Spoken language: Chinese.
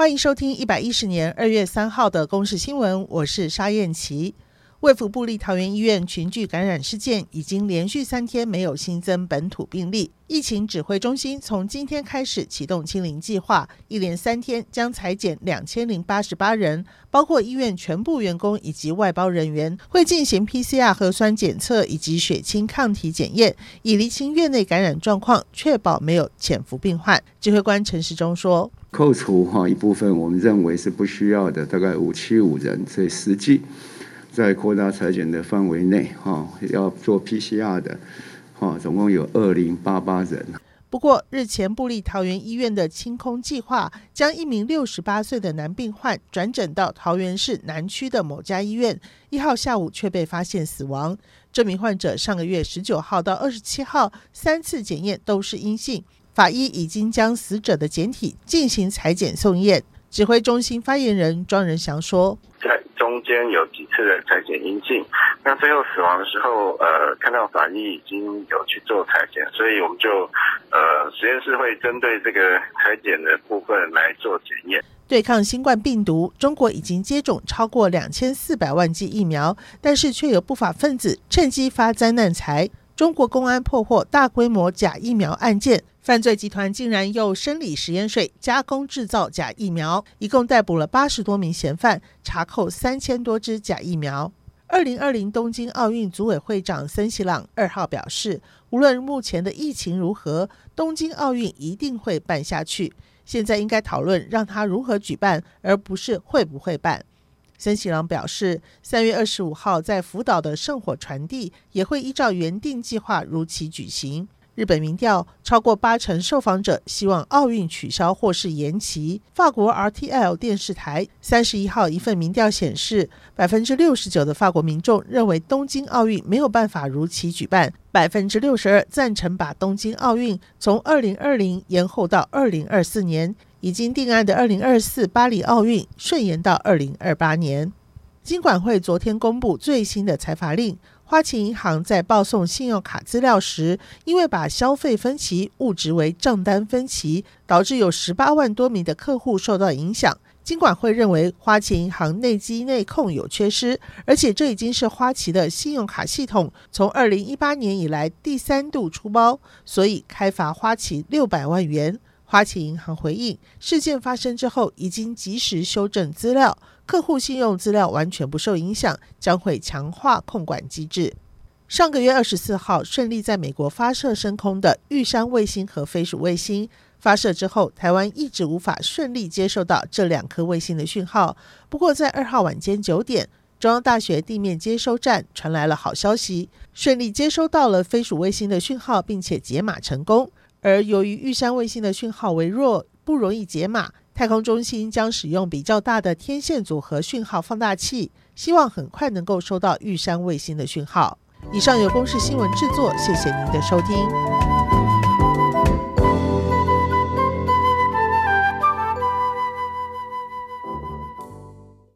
欢迎收听110年2月3号的公视新闻，我是沙燕琪。卫福部立桃园医院群聚感染事件已经连续3天没有新增本土病例，疫情指挥中心从今天开始启动清零计划，一连3天将采检2088人，包括医院全部员工以及外包人员，会进行 PCR 核酸检测以及血清抗体检验，以厘清院内感染状况，确保没有潜伏病患。指挥官陈时中说， 扣除一部分我们认为是不需要的，大概575人，所以实际在扩大采检的范围内要做 PCR 的总共有2088人。 不过日前部立桃园医院的清空计划，将一名68岁的男病患转诊到桃园市南区的某家医院，1号下午却被发现死亡。这名患者上个月19号到27号3次检验都是阴性，法医已经将死者的检体进行采检送验。指挥中心发言人庄仁祥说， 在中间有几次的采检阴性，那最后死亡的时候看到法医已经有去做采检，所以我们就实验室会针对这个采检的部分来做检验。 对抗新冠病毒，中国已经接种超过2400万剂疫苗，但是却有不法分子趁机发灾难财。中国公安破获大规模假疫苗案件，犯罪集团竟然用生理食盐水加工制造假疫苗，一共逮捕了80多名嫌犯，查扣3000多支假疫苗。2020东京奥运组委会长森喜朗2号表示，无论目前的疫情如何，东京奥运一定会办下去，现在应该讨论让它如何举办，而不是会不会办。森喜朗表示，3月25号在福岛的圣火传递也会依照原定计划如期举行。日本民调超过80%受访者希望奥运取消或是延期。法国 RTL 电视台31号一份民调显示，69%的法国民众认为东京奥运没有办法如期举办，62%赞成把东京奥运从2020延后到2024年，已经定案的2024巴黎奥运顺延到2028年。金管会昨天公布最新的裁罚令，花旗银行在报送信用卡资料时，因为把消费分期误植为账单分期，导致有18万多名的客户受到影响。金管会认为花旗银行内稽内控有缺失，而且这已经是花旗的信用卡系统从2018年以来第3度出包，所以开罚花旗600万元。花旗银行回应，事件发生之后已经及时修正资料，客户信用资料完全不受影响，将会强化控管机制。上个月24号顺利在美国发射升空的玉山卫星和飞鼠卫星，发射之后台湾一直无法顺利接收到这2颗卫星的讯号。不过在2号晚间9点，中央大学地面接收站传来了好消息，顺利接收到了飞鼠卫星的讯号，并且解码成功。而由于玉山卫星的讯号为弱，不容易解码，太空中心将使用比较大的天线组合讯号放大器，希望很快能够收到玉山卫星的讯号。以上由公视新闻制作，谢谢您的收听。